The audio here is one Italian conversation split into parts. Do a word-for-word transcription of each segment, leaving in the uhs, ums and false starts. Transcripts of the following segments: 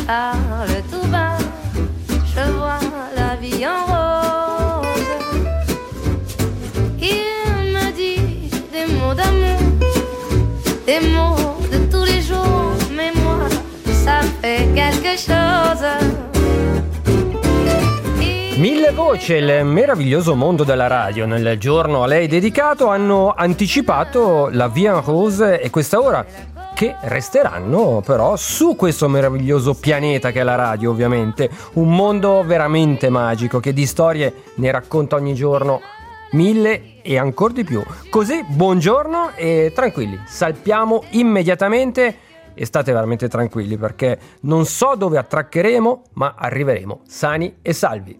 parle tout bas, je vois la vie en rose. Il me dit des mots d'amour, des mots de tous les jours, mais moi, ça fait quelque chose. Mille voci, il meraviglioso mondo della radio. Nel giorno a lei dedicato hanno anticipato la Vie en Rose e questa ora che resteranno però su questo meraviglioso pianeta che è la radio, ovviamente. Un mondo veramente magico che di storie ne racconta ogni giorno mille e ancora di più. Così, buongiorno e tranquilli, salpiamo immediatamente e state veramente tranquilli perché non so dove attraccheremo, ma arriveremo sani e salvi.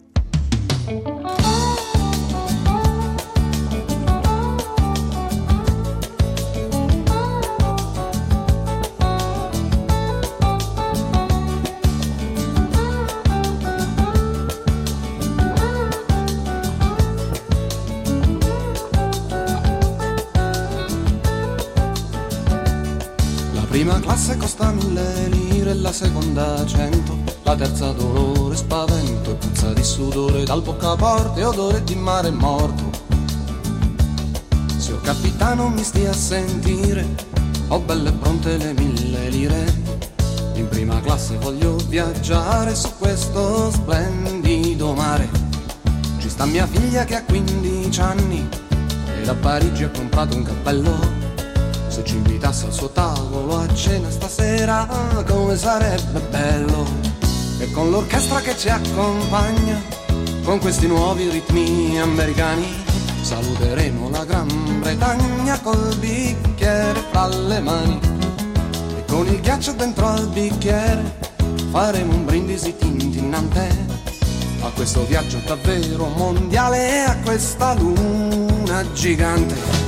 La prima classe costa mille lire, la seconda cento, la terza dolore, spavento e puzza di sudore, dal boccaporte odore di mare morto. Signor capitano mi stia a sentire, ho belle pronte le mille lire. In prima classe voglio viaggiare su questo splendido mare. Ci sta mia figlia che ha quindici anni e da Parigi ha comprato un cappello. Se ci invitasse al suo tavolo a cena stasera, come sarebbe bello. E con l'orchestra che ci accompagna, con questi nuovi ritmi americani, saluteremo la Gran Bretagna col bicchiere fra le mani. E con il ghiaccio dentro al bicchiere faremo un brindisi tintinnante a questo viaggio davvero mondiale e a questa luna gigante.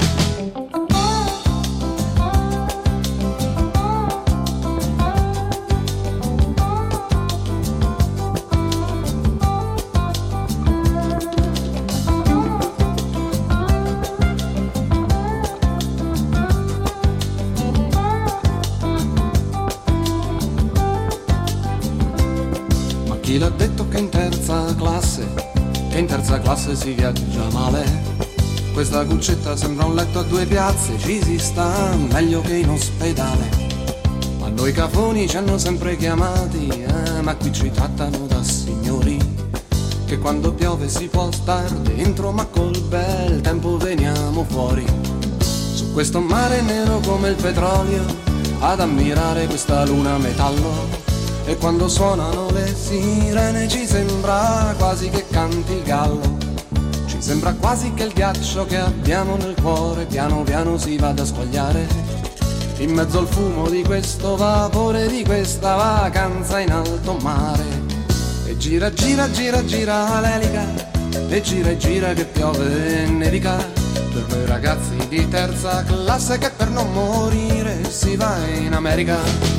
Chi l'ha detto che in terza classe, che in terza classe si viaggia male? Questa cuccetta sembra un letto a due piazze, ci si sta meglio che in ospedale. A noi cafoni ci hanno sempre chiamati, eh, ma qui ci trattano da signori. Che quando piove si può star dentro, ma col bel tempo veniamo fuori. Su questo mare nero come il petrolio, ad ammirare questa luna metallo. E quando suonano le sirene ci sembra quasi che canti il gallo. Ci sembra quasi che il ghiaccio che abbiamo nel cuore piano piano si vada a squagliare in mezzo al fumo di questo vapore, di questa vacanza in alto mare. E gira, gira, gira, gira l'elica, e gira e gira che piove e nevica, per quei ragazzi di terza classe che per non morire si va in America.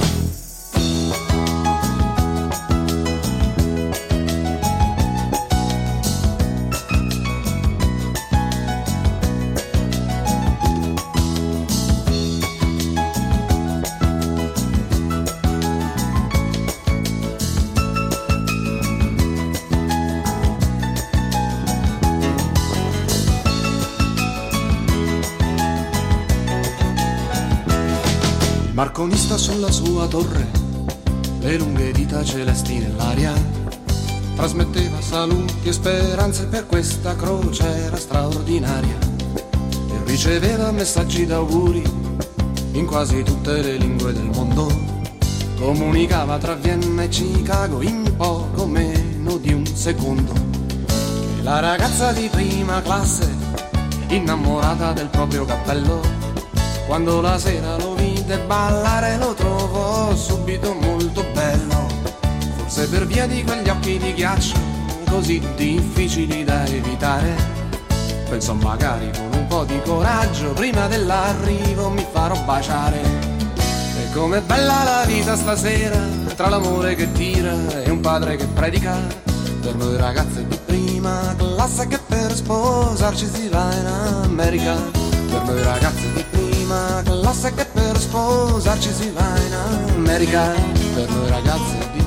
Marconista sulla sua torre, le lunghe dita celesti nell'aria, trasmetteva saluti e speranze per questa crociera straordinaria. E riceveva messaggi d'auguri in quasi tutte le lingue del mondo. Comunicava tra Vienna e Chicago in poco meno di un secondo. E la ragazza di prima classe, innamorata del proprio cappello, quando la sera lo vide ballare lo trovò subito molto bello. Forse per via di quegli occhi di ghiaccio così difficili da evitare, pensò magari con un po' di coraggio prima dell'arrivo mi farò baciare. E com'è bella la vita stasera, tra l'amore che tira e un padre che predica, per noi ragazze di prima classe che per sposarci si va in America. Per noi ragazze di prima classe che per sposarci si va in America. Per noi ragazze di prima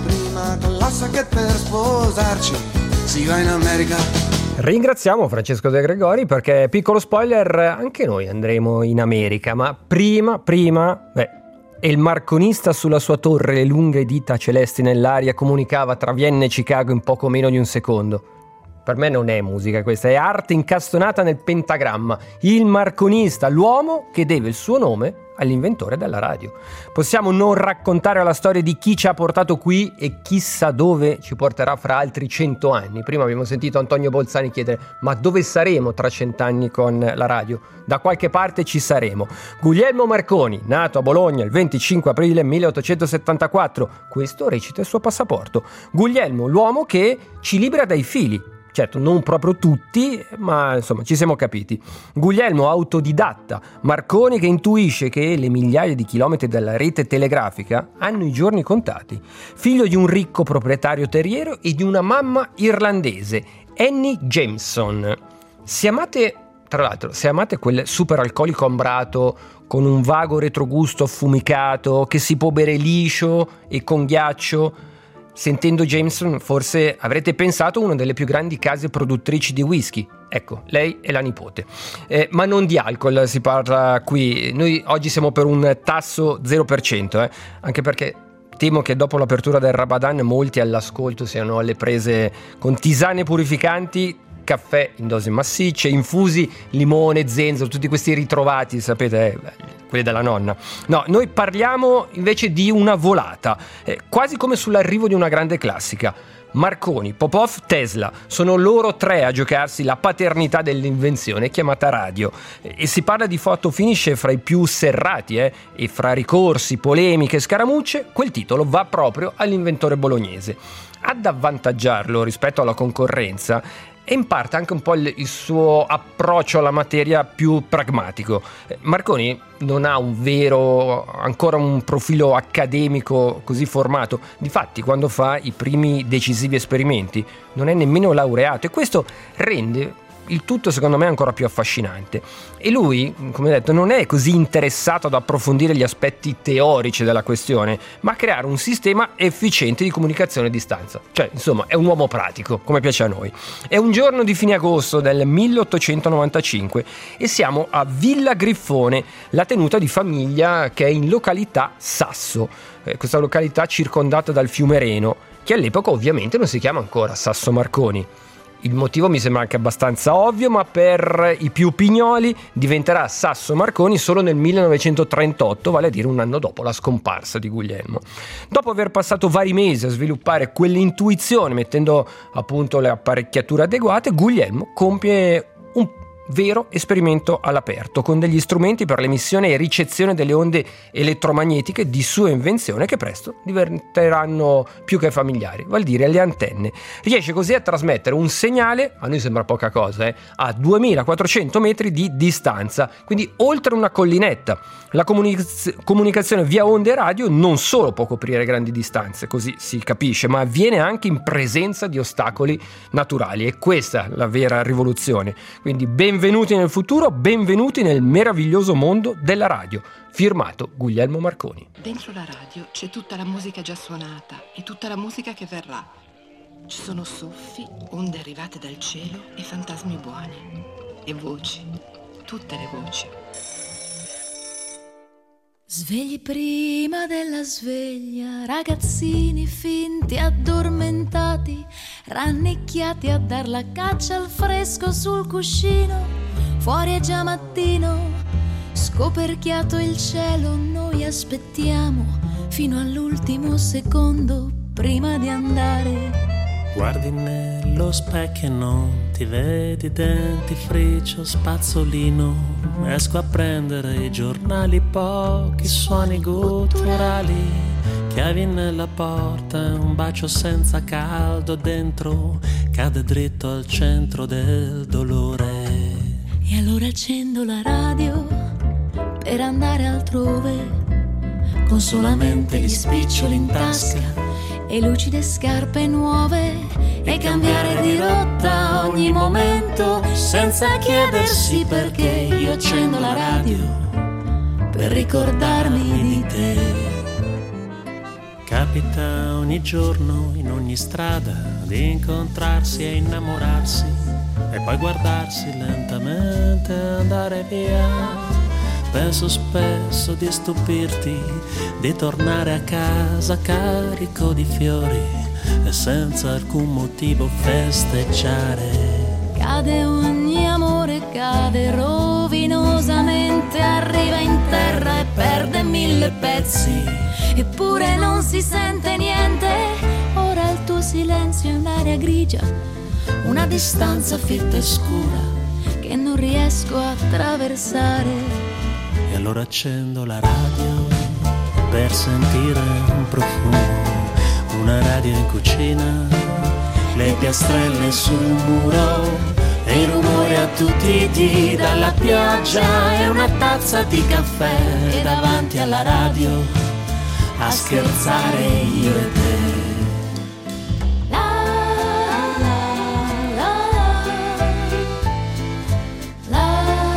una classe che per sposarci si va in America. Ringraziamo Francesco De Gregori perché, piccolo spoiler, anche noi andremo in America, ma prima, prima, beh, e il marconista sulla sua torre, le lunghe dita celesti nell'aria, comunicava tra Vienna e Chicago in poco meno di un secondo. Per me non è musica questa, è arte incastonata nel pentagramma. Il marconista, l'uomo che deve il suo nome all'inventore della radio. Possiamo non raccontare la storia di chi ci ha portato qui e chissà dove ci porterà fra altri cento anni. Prima abbiamo sentito Antonio Bolzani chiedere: ma dove saremo tra cent'anni con la radio? Da qualche parte ci saremo. Guglielmo Marconi, nato a Bologna il venticinque aprile milleottocentosettantaquattro, questo recita il suo passaporto. Guglielmo, l'uomo che ci libera dai fili. Certo, non proprio tutti, ma insomma ci siamo capiti. Guglielmo autodidatta, Marconi che intuisce che le migliaia di chilometri della rete telegrafica hanno i giorni contati. Figlio di un ricco proprietario terriero e di una mamma irlandese, Annie Jameson. Se amate, tra l'altro, se amate quel super alcolico ambrato con un vago retrogusto affumicato che si può bere liscio e con ghiaccio, sentendo Jameson forse avrete pensato a una delle più grandi case produttrici di whisky. Ecco, lei è la nipote. Eh, ma non di alcol si parla qui. Noi oggi siamo per un tasso zero per cento, eh? Anche perché temo che dopo l'apertura del Ramadan molti all'ascolto siano alle prese con tisane purificanti, caffè in dosi massicce, infusi, limone, zenzero, tutti questi ritrovati, sapete, eh, quelli della nonna. No, noi parliamo invece di una volata, eh, quasi come sull'arrivo di una grande classica. Marconi, Popov, Tesla, sono loro tre a giocarsi la paternità dell'invenzione chiamata radio. E si parla di photo finish fra i più serrati, eh, e fra ricorsi, polemiche e scaramucce, quel titolo va proprio all'inventore bolognese. Ad avvantaggiarlo rispetto alla concorrenza e in parte anche un po' il, il suo approccio alla materia più pragmatico. Marconi non ha un vero, ancora un profilo accademico così formato. Difatti, quando fa i primi decisivi esperimenti non è nemmeno laureato, e questo rende il tutto secondo me ancora più affascinante. E lui, come detto, non è così interessato ad approfondire gli aspetti teorici della questione, ma a creare un sistema efficiente di comunicazione a distanza. Cioè, insomma, è un uomo pratico, come piace a noi. È un giorno di fine agosto del milleottocentonovantacinque e siamo a Villa Griffone, la tenuta di famiglia che è in località Sasso. Eh, questa località circondata dal fiume Reno, che all'epoca ovviamente non si chiama ancora Sasso Marconi. Il motivo mi sembra anche abbastanza ovvio, ma per i più pignoli diventerà Sasso Marconi solo nel millenovecentotrentotto, vale a dire un anno dopo la scomparsa di Guglielmo. Dopo aver passato vari mesi a sviluppare quell'intuizione, mettendo a punto le apparecchiature adeguate, Guglielmo compie un vero esperimento all'aperto con degli strumenti per l'emissione e ricezione delle onde elettromagnetiche di sua invenzione, che presto diventeranno più che familiari, vale a dire le antenne. Riesce così a trasmettere un segnale, a noi sembra poca cosa, eh, a duemilaquattrocento metri di distanza, quindi oltre una collinetta. La comuniz- comunicazione via onde radio non solo può coprire grandi distanze, così si capisce, ma avviene anche in presenza di ostacoli naturali, e questa è la vera rivoluzione. Quindi ben Benvenuti nel futuro, benvenuti nel meraviglioso mondo della radio. Firmato Guglielmo Marconi. Dentro la radio c'è tutta la musica già suonata e tutta la musica che verrà. Ci sono soffi, onde arrivate dal cielo e fantasmi buoni. E voci, tutte le voci. Svegli prima della sveglia, ragazzini finti addormentati, rannicchiati a dar la caccia al fresco sul cuscino. Fuori è già mattino, scoperchiato il cielo, noi aspettiamo fino all'ultimo secondo prima di andare. Guardi nello specchio e non ti vedi, dentifricio, spazzolino. Esco a prendere i giornali, pochi suoni gutturali. Chiavi nella porta, un bacio senza caldo dentro, cade dritto al centro del dolore. E allora accendo la radio per andare altrove, con solamente gli spiccioli in tasca e lucide scarpe nuove, e cambiare di rotta ogni momento senza chiedersi perché. Io accendo la radio per ricordarmi di te. Capita ogni giorno, in ogni strada, di incontrarsi e innamorarsi e poi guardarsi lentamente andare via. Penso spesso di stupirti, di tornare a casa carico di fiori e senza alcun motivo festeggiare. Cade ogni amore, cade rovinosamente, arriva in terra e perde mille pezzi. Eppure non si sente niente, ora il tuo silenzio è un'area grigia, una distanza fitta e scura che non riesco a attraversare. E allora accendo la radio per sentire un profumo, una radio in cucina, le piastrelle sul muro e il rumore attutiti dalla pioggia e una tazza di caffè e davanti alla radio a scherzare io e te. La la la la la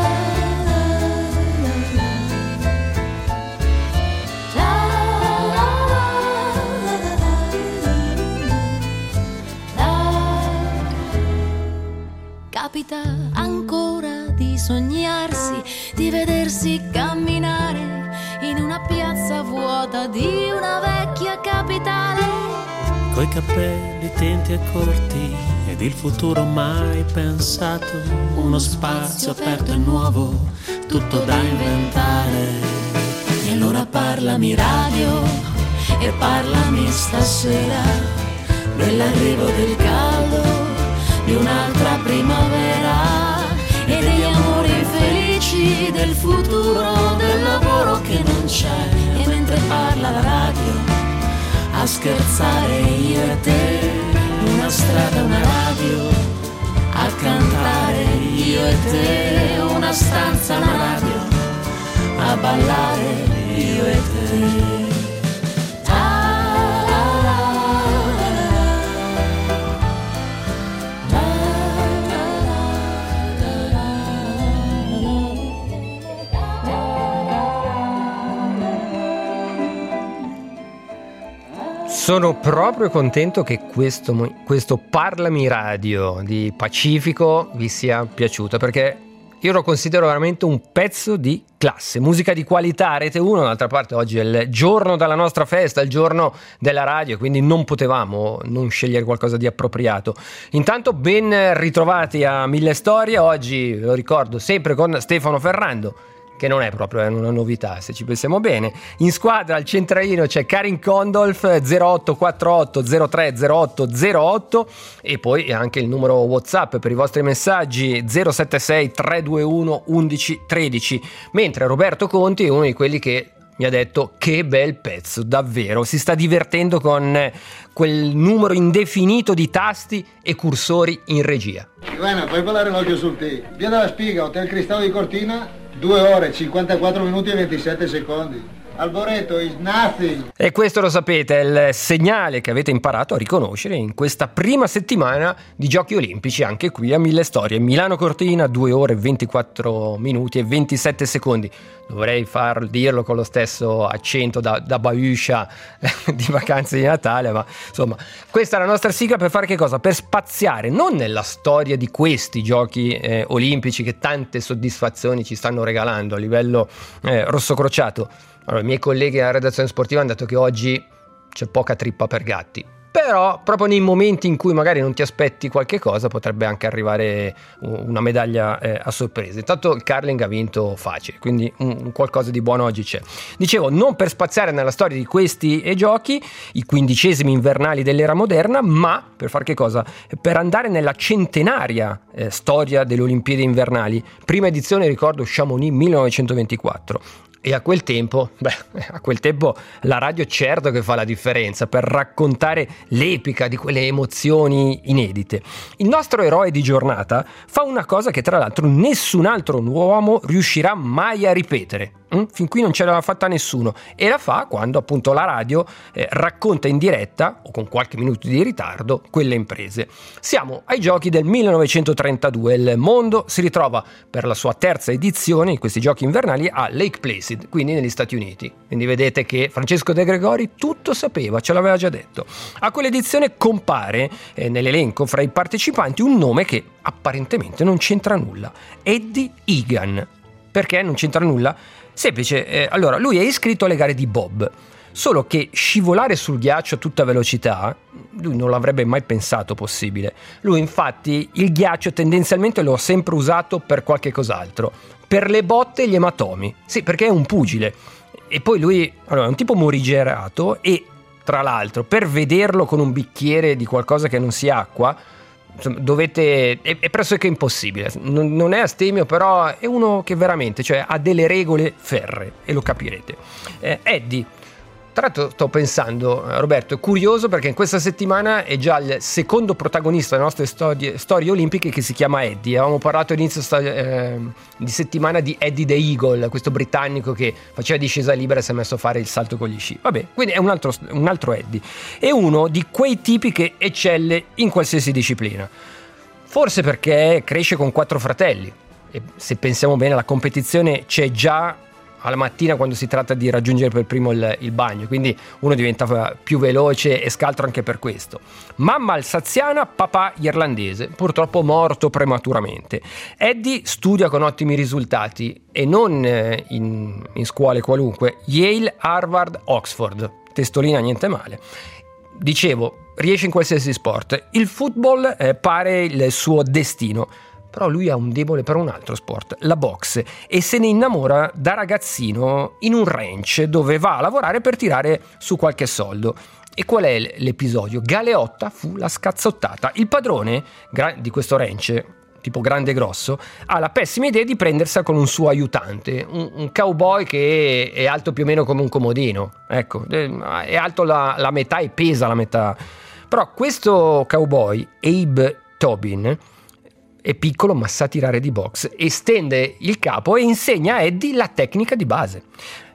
la. Capita ancora di sognarsi, di vedersi camminare in una piazza vuota di una vecchia capitale, coi capelli tinti e corti ed il futuro mai pensato, uno spazio aperto e nuovo, tutto da inventare. E allora parlami radio e parlami stasera dell'arrivo del caldo, di un'altra primavera e degli amori felici, del futuro, del lavoro che non c'è. E mentre parla la radio, a scherzare io e te, una strada, una radio, a cantare io e te, una stanza, una radio, a ballare io e te. Sono proprio contento che questo, questo Parlami Radio di Pacifico vi sia piaciuto, perché io lo considero veramente un pezzo di classe, musica di qualità. Rete uno, d'altra parte oggi è il giorno della nostra festa, il giorno della radio, quindi non potevamo non scegliere qualcosa di appropriato. Intanto ben ritrovati a Mille Storie, oggi lo ricordo sempre con Stefano Ferrando, che non è proprio una novità se ci pensiamo bene. In squadra al centralino c'è Karin Condolf, zero otto quattro otto zero tre zero otto zero otto, e poi anche il numero WhatsApp per i vostri messaggi zero sette sei tre due uno undici tredici, mentre Roberto Conti è uno di quelli che mi ha detto che bel pezzo, davvero, si sta divertendo con quel numero indefinito di tasti e cursori in regia. Ivana, fai ballare l'occhio sul T. Via della Spiga, Hotel Cristallo di Cortina, due ore, cinquantaquattro minuti e ventisette secondi. Alboreto is nothing. E questo lo sapete, è il segnale che avete imparato a riconoscere in questa prima settimana di Giochi Olimpici, anche qui a Mille Storie. Milano Cortina, due ore, ventiquattro minuti e ventisette secondi. Dovrei far dirlo con lo stesso accento da, da Bauscia di Vacanze di Natale, ma insomma, questa è la nostra sigla per fare che cosa? Per spaziare non nella storia di questi Giochi eh, Olimpici che tante soddisfazioni ci stanno regalando a livello eh, rossocrociato. Allora, i miei colleghi della redazione sportiva hanno detto che oggi c'è poca trippa per gatti, però proprio nei momenti in cui magari non ti aspetti qualche cosa potrebbe anche arrivare una medaglia eh, a sorpresa. Intanto il curling ha vinto facile, quindi un, un qualcosa di buono oggi c'è. Dicevo, non per spaziare nella storia di questi eh, giochi, i quindicesimi invernali dell'era moderna, ma per fare che cosa? Per andare nella centenaria eh, storia delle Olimpiadi invernali. Prima edizione, ricordo, Chamonix millenovecentoventiquattro. E a quel tempo, beh, a quel tempo la radio certo che fa la differenza per raccontare l'epica di quelle emozioni inedite. Il nostro eroe di giornata fa una cosa che tra l'altro nessun altro uomo riuscirà mai a ripetere. Mm? Fin qui non ce l'aveva fatta nessuno, e la fa quando appunto la radio eh, racconta in diretta o con qualche minuto di ritardo quelle imprese. Siamo ai giochi del millenovecentotrentadue, il mondo si ritrova per la sua terza edizione di questi giochi invernali a Lake Placid, quindi negli Stati Uniti. Quindi vedete che Francesco De Gregori tutto sapeva, ce l'aveva già detto. A quell'edizione compare eh, nell'elenco fra i partecipanti un nome che apparentemente non c'entra nulla: Eddie Egan. Perché non c'entra nulla? Semplice, eh, allora lui è iscritto alle gare di bob, solo che scivolare sul ghiaccio a tutta velocità lui non l'avrebbe mai pensato possibile. Lui infatti il ghiaccio tendenzialmente lo ha sempre usato per qualche cos'altro, per le botte e gli ematomi. Sì, perché è un pugile. E poi lui allora, è un tipo morigerato, e tra l'altro per vederlo con un bicchiere di qualcosa che non sia acqua, insomma, dovete è, è pressoché impossibile. Non, non è astemio, però è uno che veramente, cioè, ha delle regole ferree, e lo capirete. eh, Eddie, tra l'altro sto pensando, Roberto, è curioso perché in questa settimana è già il secondo protagonista delle nostre storie, storie olimpiche che si chiama Eddie. Avevamo parlato all'inizio eh, di settimana di Eddie the Eagle, questo britannico che faceva discesa libera e si è messo a fare il salto con gli sci. Vabbè, quindi è un altro, un altro Eddie. È uno di quei tipi che eccelle in qualsiasi disciplina. Forse perché cresce con quattro fratelli, e se pensiamo bene la competizione c'è già alla mattina quando si tratta di raggiungere per primo il, il bagno, quindi uno diventa più veloce e scaltro anche per questo. Mamma alsaziana, papà irlandese, purtroppo morto prematuramente. Eddie studia con ottimi risultati, e non in, in scuole qualunque, Yale, Harvard, Oxford, testolina niente male. Dicevo, riesce in qualsiasi sport. Il football eh, pare il suo destino, però lui ha un debole per un altro sport, la boxe, e se ne innamora da ragazzino in un ranch dove va a lavorare per tirare su qualche soldo. E qual è l'episodio? Galeotta fu la scazzottata. Il padrone di questo ranch, tipo grande e grosso, ha la pessima idea di prendersela con un suo aiutante, un, un cowboy che è alto più o meno come un comodino. Ecco, è alto la, la metà e pesa la metà. Però questo cowboy, Abe Tobin, è piccolo ma sa tirare di box, estende il capo e insegna a Eddie la tecnica di base.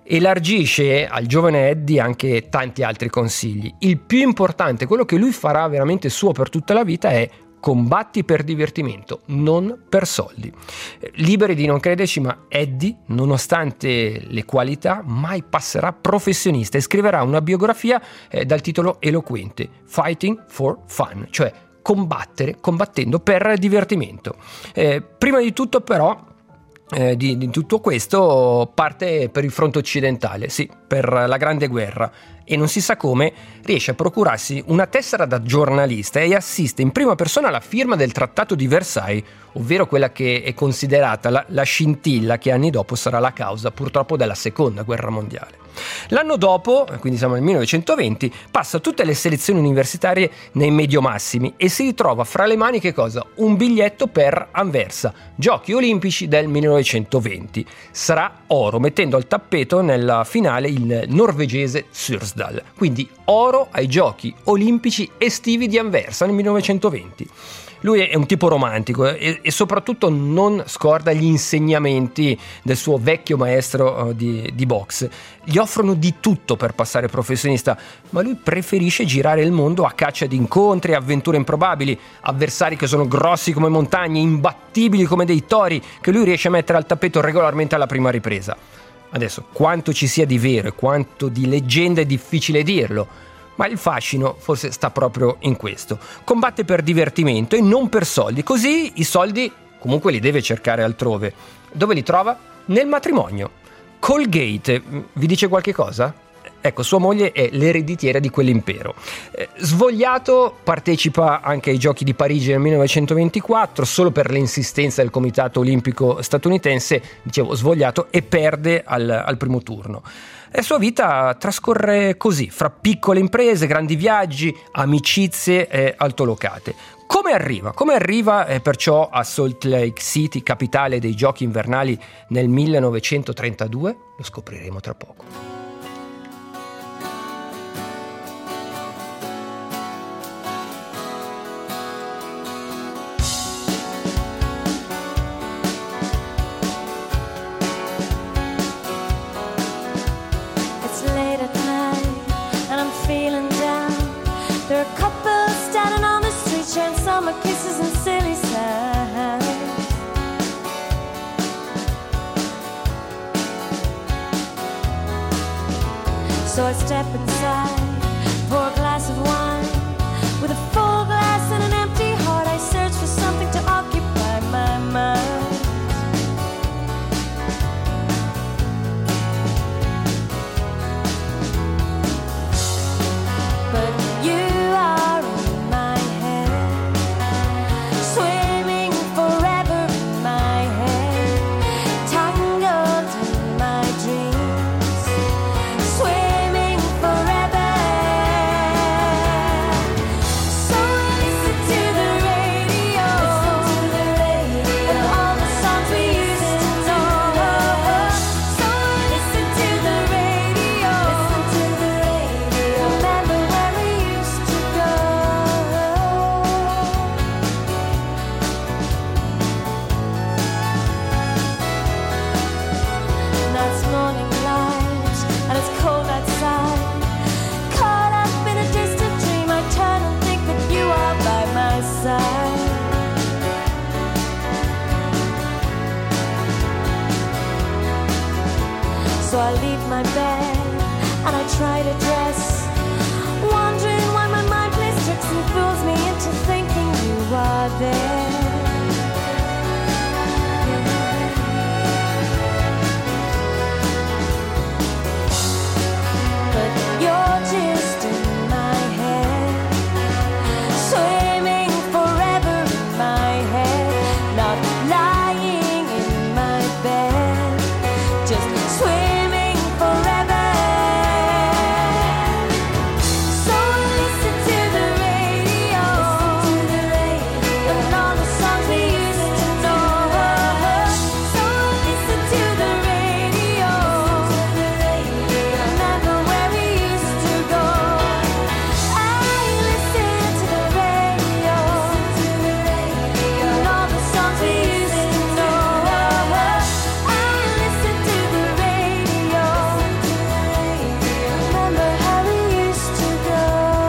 Elargisce al giovane Eddie anche tanti altri consigli. Il più importante, quello che lui farà veramente suo per tutta la vita, è: combatti per divertimento, non per soldi. Liberi di non crederci, ma Eddie, nonostante le qualità, mai passerà professionista e scriverà una biografia eh, dal titolo eloquente: Fighting for Fun, cioè combattere, combattendo per divertimento. Eh, prima di tutto però eh, di, di tutto questo parte per il fronte occidentale, sì, per la Grande Guerra, e non si sa come riesce a procurarsi una tessera da giornalista e assiste in prima persona alla firma del Trattato di Versailles, ovvero quella che è considerata la, la scintilla che anni dopo sarà la causa purtroppo della Seconda Guerra Mondiale. L'anno dopo, quindi siamo nel millenovecentoventi, passa tutte le selezioni universitarie nei medio massimi e si ritrova fra le mani che cosa? Un biglietto per Anversa, Giochi Olimpici del millenovecentoventi. Sarà oro, mettendo al tappeto nella finale il norvegese Sursdal. Quindi oro ai Giochi Olimpici estivi di Anversa nel millenovecentoventi. Lui è un tipo romantico e, e soprattutto non scorda gli insegnamenti del suo vecchio maestro uh, di, di boxe. Gli offrono di tutto per passare professionista, ma lui preferisce girare il mondo a caccia di incontri, avventure improbabili, avversari che sono grossi come montagne, imbattibili come dei tori, che lui riesce a mettere al tappeto regolarmente alla prima ripresa. Adesso, quanto ci sia di vero e quanto di leggenda è difficile dirlo, ma il fascino forse sta proprio in questo. Combatte per divertimento e non per soldi, così i soldi comunque li deve cercare altrove. Dove li trova? Nel matrimonio. Colgate, vi dice qualche cosa? Ecco, sua moglie è l'ereditiera di quell'impero. Eh, svogliato, partecipa anche ai Giochi di Parigi nel millenovecentoventiquattro, solo per l'insistenza del Comitato Olimpico statunitense, dicevo svogliato, e perde al, al primo turno. La sua vita trascorre così, fra piccole imprese, grandi viaggi, amicizie eh, altolocate. Come arriva? Come arriva eh, perciò a Salt Lake City, capitale dei Giochi invernali, nel millenovecentotrentadue? Lo scopriremo tra poco. noise and silly sounds. So I step inside, pour a glass of wine. With a full glass and an empty heart, I search for something to occupy my mind. But you are in my head, swimming forever in my head, tangled in my dreams, swimming forever. So listen to the radio, and all the songs we used to know. So listen to the radio, remember where we used to go. Now it's morning light, and it's cold outside. Caught up in a distant dream, I turn and think that you are by my side. So I leave my bed and I try to dress, wondering why my mind plays tricks and fools me into thinking you are there. But you're just in my head, swimming forever in my head, not lying in my bed, just swimming forever. So listen to the radio, and all the songs we used to know. So listen to the radio, remember where we used to go. I listen to the radio, and all the songs we used to know. I listen to the radio, remember how we used to go.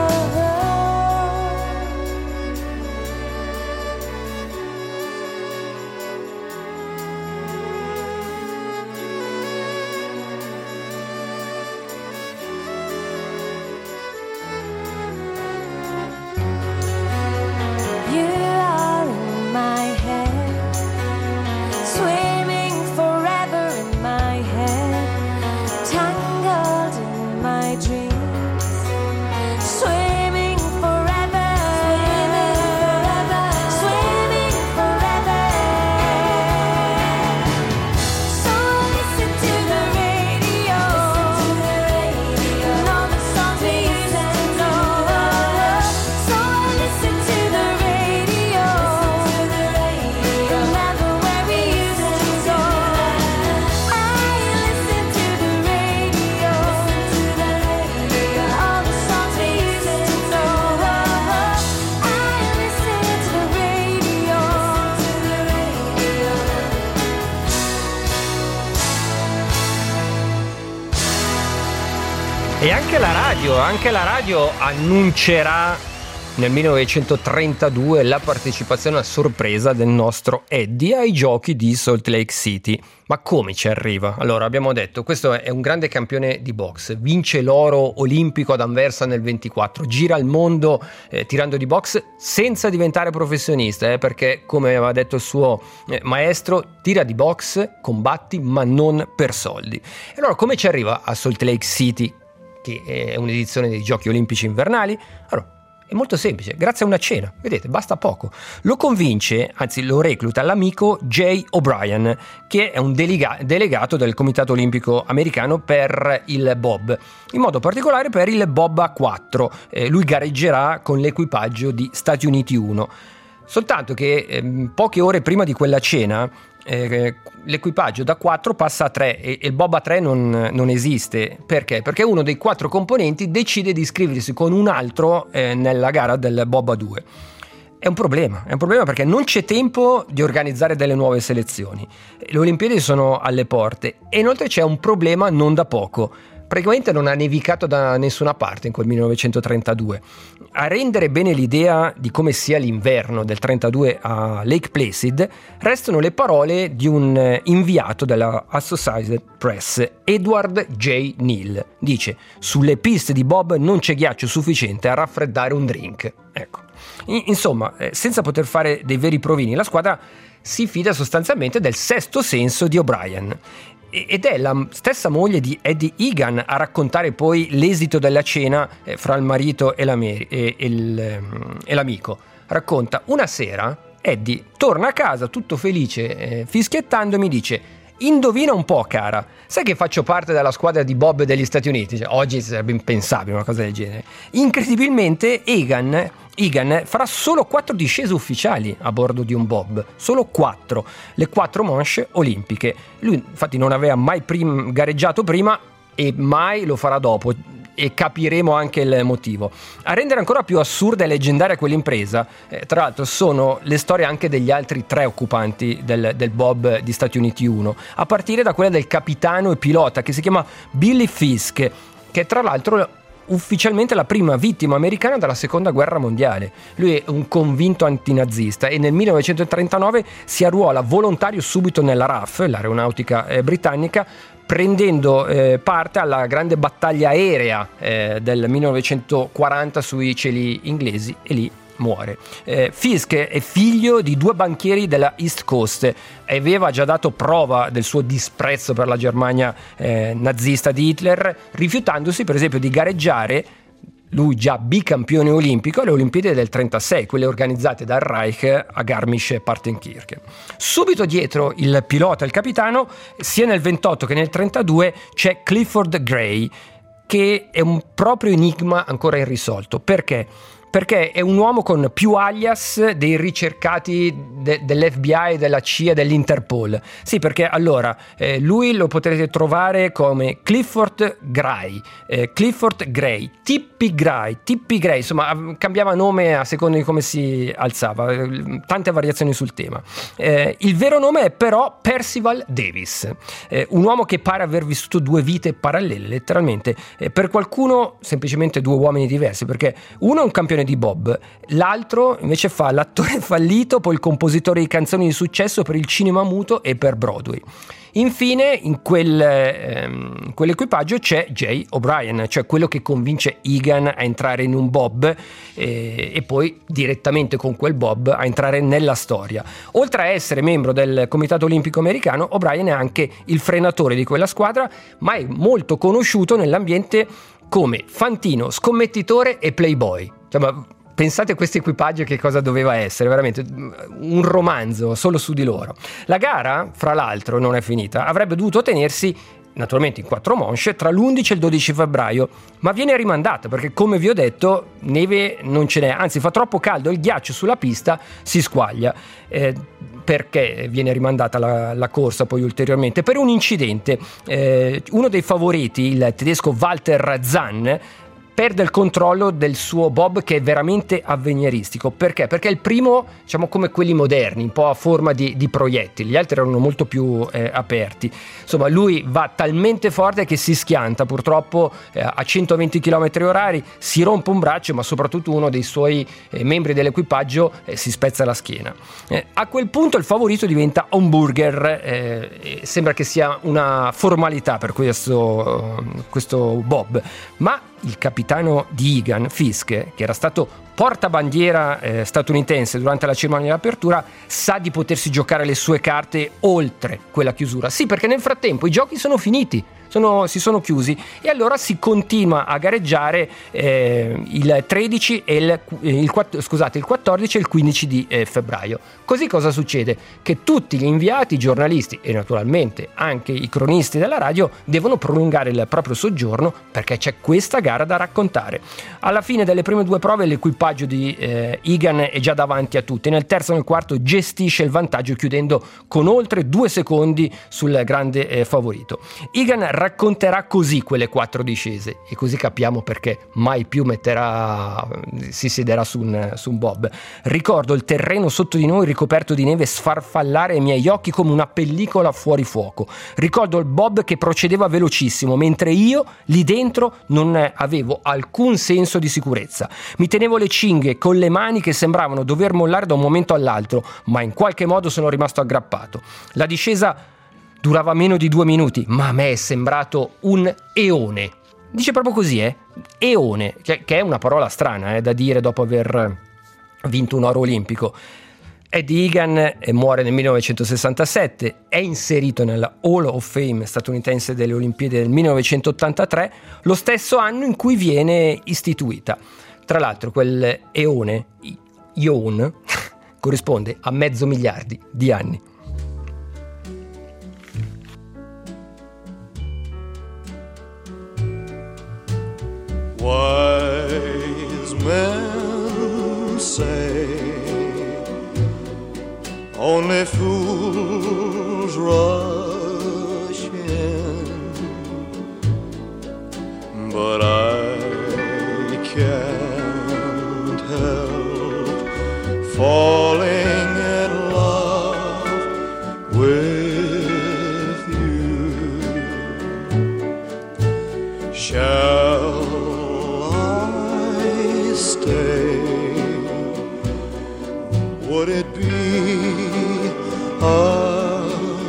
You are in my head, swimming forever in my head, tangled in my dreams, swimming forever, swimming forever. So listen to the radio, and all the songs we used to know. So listen to the radio, remember where we used to go. I listen to the radio, and all the songs we used to know. I listen to the radio. E anche la radio, anche la radio annuncerà nel millenovecentotrentadue la partecipazione a sorpresa del nostro Eddie ai giochi di Salt Lake City. Ma come ci arriva? Allora, abbiamo detto, questo è un grande campione di box, vince l'oro olimpico ad Anversa nel ventiquattro, gira il mondo eh, tirando di box senza diventare professionista, eh, perché come aveva detto il suo eh, maestro, tira di box, combatti, ma non per soldi. E allora come ci arriva a Salt Lake City, che è un'edizione dei giochi olimpici invernali? Allora, è molto semplice, grazie a una cena, vedete, basta poco. Lo convince, anzi lo recluta l'amico Jay O'Brien, che è un delega- delegato del Comitato Olimpico Americano per il bob, in modo particolare per il bob a quattro. Eh, lui gareggerà con l'equipaggio di Stati Uniti uno. Soltanto che eh, poche ore prima di quella cena eh, l'equipaggio da quattro passa a tre e, e il bob a tre non, non esiste. Perché? Perché uno dei quattro componenti decide di iscriversi con un altro eh, nella gara del bob a due. È un problema, è un problema perché non c'è tempo di organizzare delle nuove selezioni. Le Olimpiadi sono alle porte e inoltre c'è un problema non da poco. praticamente non ha nevicato da nessuna parte in quel millenovecentotrentadue. A rendere bene l'idea di come sia l'inverno del trentadue a Lake Placid restano le parole di un inviato della Associated Press, Edward J. Neal. Dice: sulle piste di Bob non c'è ghiaccio sufficiente a raffreddare un drink. Ecco. Insomma, senza poter fare dei veri provini, la squadra si fida sostanzialmente del sesto senso di O'Brien. Ed è la stessa moglie di Eddie Egan a raccontare poi l'esito della cena fra il marito e, la me- e, il, e l'amico. Racconta: una sera Eddie torna a casa tutto felice, eh, fischiettando, e mi dice: indovina un po', cara, sai che faccio parte della squadra di Bob degli Stati Uniti? Cioè, oggi sarebbe impensabile una cosa del genere. Incredibilmente Egan Egan farà solo quattro discese ufficiali a bordo di un Bob, solo quattro, le quattro manche olimpiche. Lui infatti non aveva mai prim- gareggiato prima e mai lo farà dopo, e capiremo anche il motivo. A rendere ancora più assurda e leggendaria quell'impresa, eh, tra l'altro, sono le storie anche degli altri tre occupanti del, del Bob di Stati Uniti uno, a partire da quella del capitano e pilota che si chiama Billy Fisk, che tra l'altro ufficialmente la prima vittima americana della seconda guerra mondiale. Lui è un convinto antinazista e nel millenovecentotrentanove si arruola volontario subito nella R A F, l'aeronautica eh, britannica, prendendo eh, parte alla grande battaglia aerea eh, del millenovecentoquaranta sui cieli inglesi, e lì muore. Eh, Fisk è figlio di due banchieri della East Coast e aveva già dato prova del suo disprezzo per la Germania eh, nazista di Hitler, rifiutandosi per esempio di gareggiare, lui già bicampione olimpico, alle Olimpiadi del trentasei, quelle organizzate dal Reich a Garmisch-Partenkirchen. Subito dietro il pilota e il capitano, sia nel ventotto che nel trentadue, c'è Clifford Gray, che è un proprio enigma ancora irrisolto. Perché? Perché è un uomo con più alias dei ricercati de- dell'F B I, della C I A, dell'Interpol. Sì, perché allora eh, lui lo potrete trovare come Clifford Gray, eh, Clifford Gray, Tippy Gray, Tippy Gray, insomma cambiava nome a seconda di come si alzava, eh, tante variazioni sul tema. Eh, il vero nome è però Percival Davis, eh, un uomo che pare aver vissuto due vite parallele, letteralmente. Eh, per qualcuno semplicemente due uomini diversi, perché uno è un campione di Bob, l'altro invece fa l'attore fallito, poi il compositore di canzoni di successo per il cinema muto e per Broadway. Infine in quel, ehm, quell'equipaggio c'è Jay O'Brien, cioè quello che convince Egan a entrare in un Bob eh, e poi direttamente con quel Bob a entrare nella storia. Oltre a essere membro del Comitato Olimpico Americano, O'Brien è anche il frenatore di quella squadra, ma è molto conosciuto nell'ambiente come fantino, scommettitore e playboy. Cioè, ma pensate a questo equipaggio che cosa doveva essere, veramente un romanzo solo su di loro. La gara, fra l'altro, non è finita, avrebbe dovuto tenersi naturalmente in quattro manche tra l'undici e il dodici febbraio, ma viene rimandata perché, come vi ho detto, neve non ce n'è, anzi fa troppo caldo, il ghiaccio sulla pista si squaglia. Eh, perché viene rimandata la, la corsa poi ulteriormente? Per un incidente. Eh, uno dei favoriti, il tedesco Walter Zahn, perde il controllo del suo Bob, che è veramente avveniristico. Perché? Perché è il primo, diciamo, come quelli moderni, un po' a forma di, di proiettili, gli altri erano molto più eh, aperti. Insomma, lui va talmente forte che si schianta, purtroppo eh, a centoventi chilometri orari, si rompe un braccio, ma soprattutto uno dei suoi eh, membri dell'equipaggio eh, si spezza la schiena. Eh, a quel punto il favorito diventa Hamburger, eh, e sembra che sia una formalità per questo, questo Bob, ma il capitano di Egan, Fisk, che era stato portabandiera eh, statunitense durante la cerimonia di apertura, sa di potersi giocare le sue carte oltre quella chiusura. Sì, perché nel frattempo i giochi sono finiti, sono, si sono chiusi, e allora si continua a gareggiare eh, il tredici e il, il, scusate, il quattordici e il quindici di eh, febbraio. Così cosa succede? Che tutti gli inviati, i giornalisti e naturalmente anche i cronisti della radio devono prolungare il proprio soggiorno perché c'è questa gara da raccontare. Alla fine delle prime due prove l'equipaggio l'equipaggio di eh, Egan è già davanti a tutti. Nel terzo e nel quarto gestisce il vantaggio chiudendo con oltre due secondi sul grande eh, favorito. Egan racconterà così quelle quattro discese e così capiamo perché mai più metterà si siederà su un, su un bob. Ricordo il terreno sotto di noi ricoperto di neve sfarfallare ai miei occhi come una pellicola fuori fuoco. Ricordo il bob che procedeva velocissimo mentre io lì dentro non avevo alcun senso di sicurezza. Mi tenevo le cinghie con le mani che sembravano dover mollare da un momento all'altro, ma in qualche modo sono rimasto aggrappato. La discesa durava meno di due minuti, ma a me è sembrato un eone. Dice proprio così, eh? Eone, che, che è una parola strana eh, da dire dopo aver vinto un oro olimpico. Eddie Egan muore nel millenovecentosessantasette, è inserito nella Hall of Fame statunitense delle Olimpiadi del millenovecentottantatré, lo stesso anno in cui viene istituita. Tra l'altro quel eone, ion, corrisponde a mezzo miliardi di anni. Wise men say only fools rush in, but I can't help falling in love with you. Shall I stay? Would it be a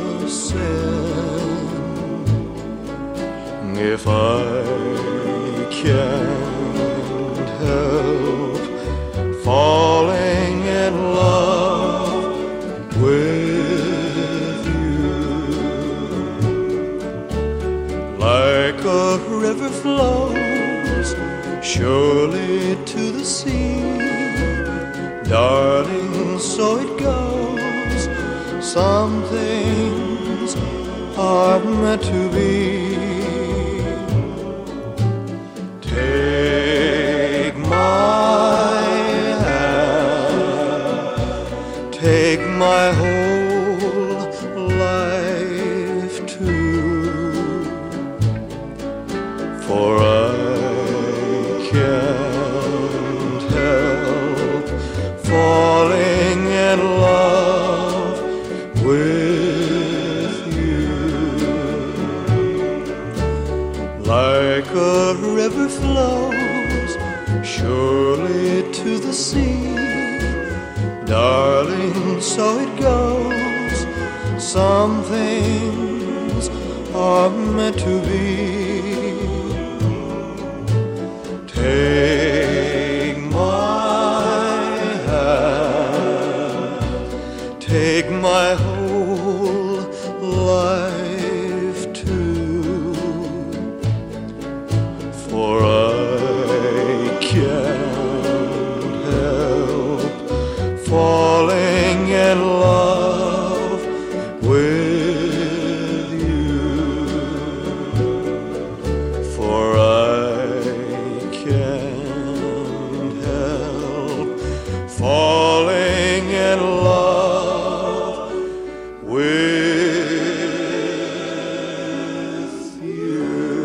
sin if I can't help falling in love with you? Like a river flows surely to the sea, darling, so it goes. Some things are meant to be. Take my hand, take my whole life too, for I can't help falling in love with you. Like a river flows surely to the sea, darling, so it goes. Some things are meant to be. Take my hand, take my whole life too, for I can't help falling in love with you, for I can't help falling in love with you.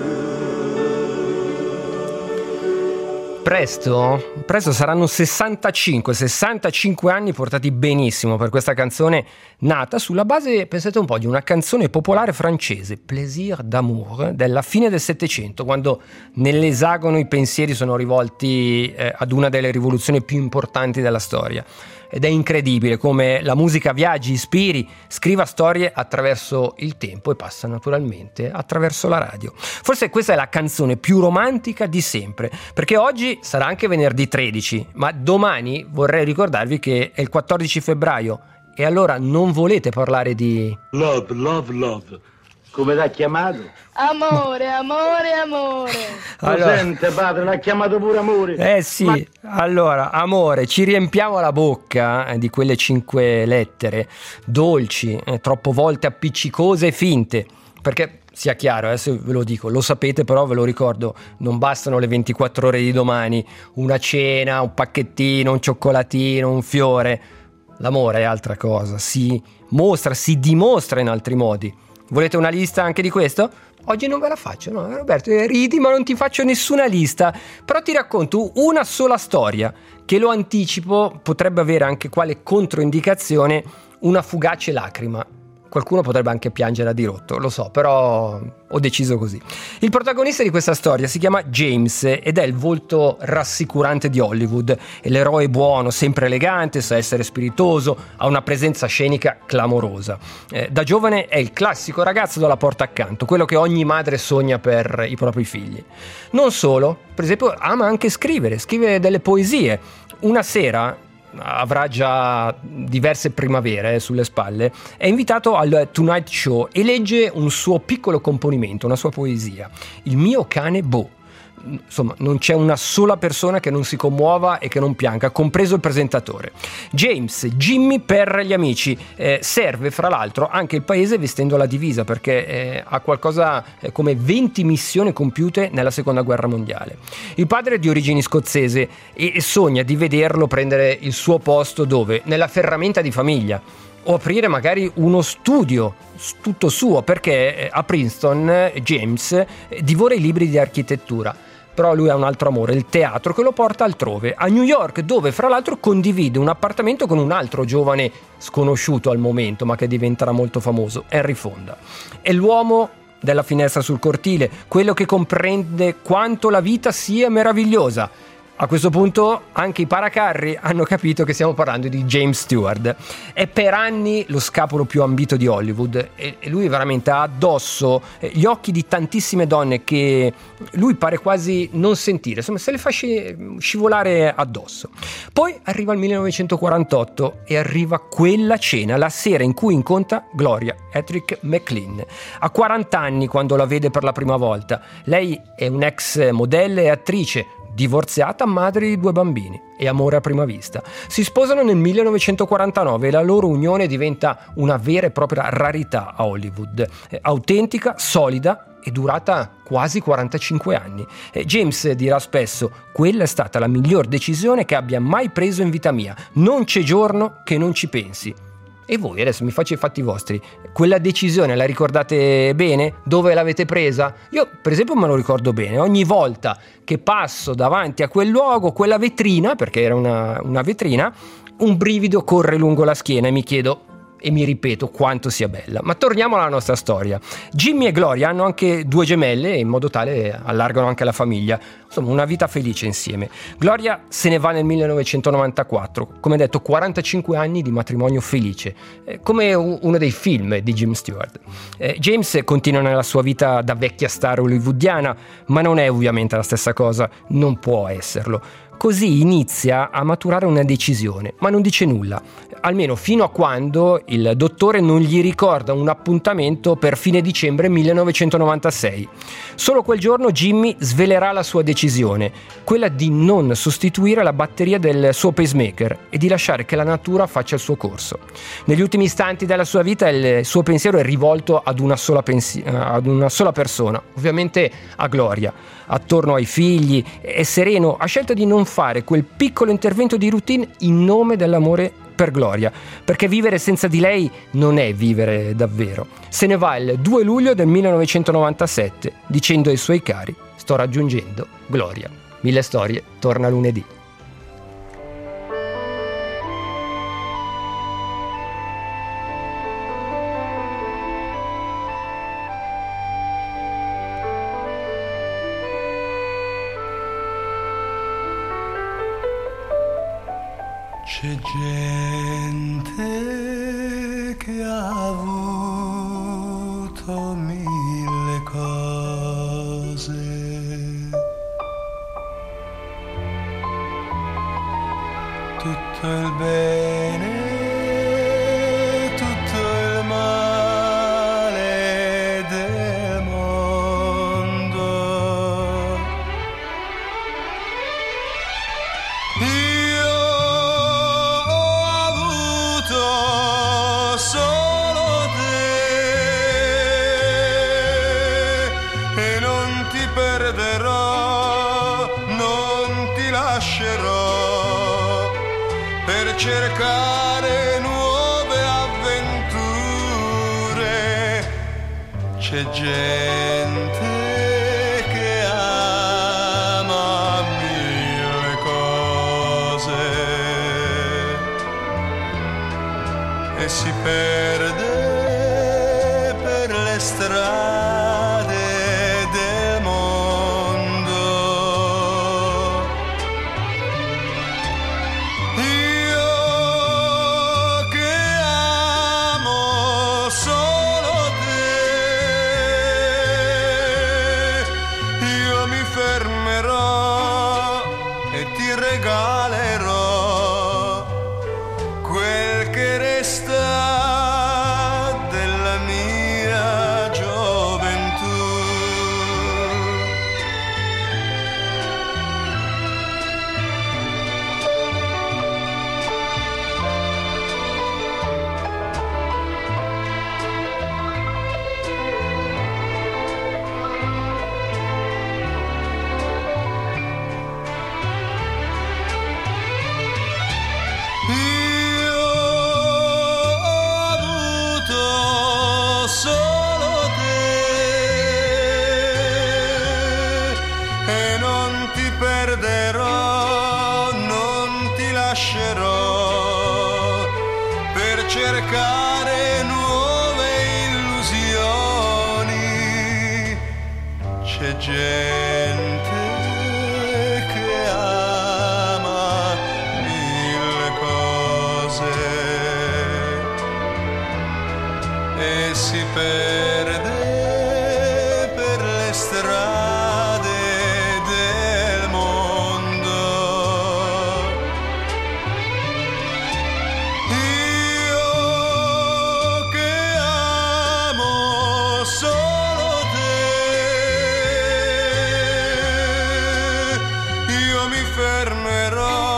Presto, presto saranno sessantacinque, sessantacinque anni portati benissimo per questa canzone nata sulla base, pensate un po', di una canzone popolare francese, Plaisir d'amour, della fine del Settecento, quando nell'esagono i pensieri sono rivolti eh, ad una delle rivoluzioni più importanti della storia. Ed è incredibile come la musica viaggi, ispiri, scriva storie attraverso il tempo e passa naturalmente attraverso la radio. Forse questa è la canzone più romantica di sempre, perché oggi sarà anche venerdì tredici, ma domani vorrei ricordarvi che è il quattordici febbraio e allora non volete parlare di... Love, love, love. Come l'ha chiamato? Amore, amore, amore. Allora, sente padre, l'ha chiamato pure amore. Eh sì, ma... allora, amore, ci riempiamo la bocca eh, di quelle cinque lettere, dolci, eh, troppo volte appiccicose e finte, perché sia chiaro, adesso ve lo dico, lo sapete, però ve lo ricordo, non bastano le ventiquattro ore di domani, una cena, un pacchettino, un cioccolatino, un fiore. L'amore è altra cosa, si mostra, si dimostra in altri modi. Volete una lista anche di questo? Oggi non ve la faccio, no Roberto, ridi ma non ti faccio nessuna lista, però ti racconto una sola storia che, lo anticipo, potrebbe avere anche quale controindicazione una fugace lacrima. Qualcuno potrebbe anche piangere a dirotto, lo so, però ho deciso così. Il protagonista di questa storia si chiama James ed è il volto rassicurante di Hollywood. È l'eroe buono, sempre elegante, sa essere spiritoso, ha una presenza scenica clamorosa. Eh, da giovane è il classico ragazzo dalla porta accanto, quello che ogni madre sogna per i propri figli. Non solo, per esempio ama anche scrivere, scrive delle poesie. Una sera, avrà già diverse primavere eh, sulle spalle, è invitato al Tonight Show e legge un suo piccolo componimento, una sua poesia, Il mio cane Bo. Insomma, non c'è una sola persona che non si commuova e che non pianga, compreso il presentatore. James, Jimmy per gli amici, eh, serve fra l'altro anche il paese vestendo la divisa, perché eh, ha qualcosa eh, come venti missioni compiute nella seconda guerra mondiale. Il padre è di origini scozzese e, e sogna di vederlo prendere il suo posto dove? Nella ferramenta di famiglia, o aprire magari uno studio tutto suo, perché a Princeton James divora i libri di architettura. Però lui ha un altro amore, il teatro, che lo porta altrove, a New York, dove fra l'altro condivide un appartamento con un altro giovane sconosciuto al momento, ma che diventerà molto famoso, Henry Fonda. È l'uomo della finestra sul cortile, quello che comprende quanto la vita sia meravigliosa. A questo punto anche i paracarri hanno capito che stiamo parlando di James Stewart. È per anni lo scapolo più ambito di Hollywood e lui veramente ha addosso gli occhi di tantissime donne che lui pare quasi non sentire, insomma se le fa scivolare addosso. Poi arriva il millenovecentoquarantotto e arriva quella cena, la sera in cui incontra Gloria Patrick McLean. Ha quaranta anni quando la vede per la prima volta. Lei è un'ex modella e attrice, divorziata, madre di due bambini e amore a prima vista. Si sposano nel millenovecentoquarantanove e la loro unione diventa una vera e propria rarità a Hollywood, eh, autentica, solida e durata quasi quarantacinque anni. Eh, James dirà spesso: quella è stata la miglior decisione che abbia mai preso in vita mia, non c'è giorno che non ci pensi. E voi adesso mi faccio i fatti vostri, quella decisione la ricordate bene? Dove l'avete presa? Io per esempio me lo ricordo bene, ogni volta che passo davanti a quel luogo, quella vetrina, perché era una, una vetrina, un brivido corre lungo la schiena e mi chiedo e mi ripeto quanto sia bella. Ma torniamo alla nostra storia. Jimmy e Gloria hanno anche due gemelle e in modo tale allargano anche la famiglia. Insomma, una vita felice insieme. Gloria se ne va nel millenovecentonovantaquattro, come detto quarantacinque anni di matrimonio felice, eh, come uno dei film di Jim Stewart. Eh, James continua nella sua vita da vecchia star hollywoodiana, ma non è ovviamente la stessa cosa, non può esserlo. Così inizia a maturare una decisione, ma non dice nulla, almeno fino a quando il dottore non gli ricorda un appuntamento per fine dicembre millenovecentonovantasei. Solo quel giorno Jimmy svelerà la sua decisione, quella di non sostituire la batteria del suo pacemaker e di lasciare che la natura faccia il suo corso. Negli ultimi istanti della sua vita il suo pensiero è rivolto ad una sola, pensi- ad una sola persona, ovviamente a Gloria. Attorno ai figli, è sereno, ha scelto di non fare quel piccolo intervento di routine in nome dell'amore per Gloria, perché vivere senza di lei non è vivere davvero. Se ne va il due luglio del millenovecentonovantasette dicendo ai suoi cari: sto raggiungendo Gloria. Mille storie torna lunedì. C'è gente che ha avuto mille cose, tutto il bene, tutto il male del mondo. Solo te, perderò, non ti lascerò per cercare nuove avventure. C'è gente che ama mille cose e si perde per le strade del mondo. Io che amo solo te, io mi fermerò e ti regalerò quel che resta della mia gioventù. Io ho avuto solo te e non ti perderò, non ti lascerò per cercare nuove illusioni. C'è gente che ama mille cose e si perde per le strade del mondo. Io che amo solo te, io mi fermerò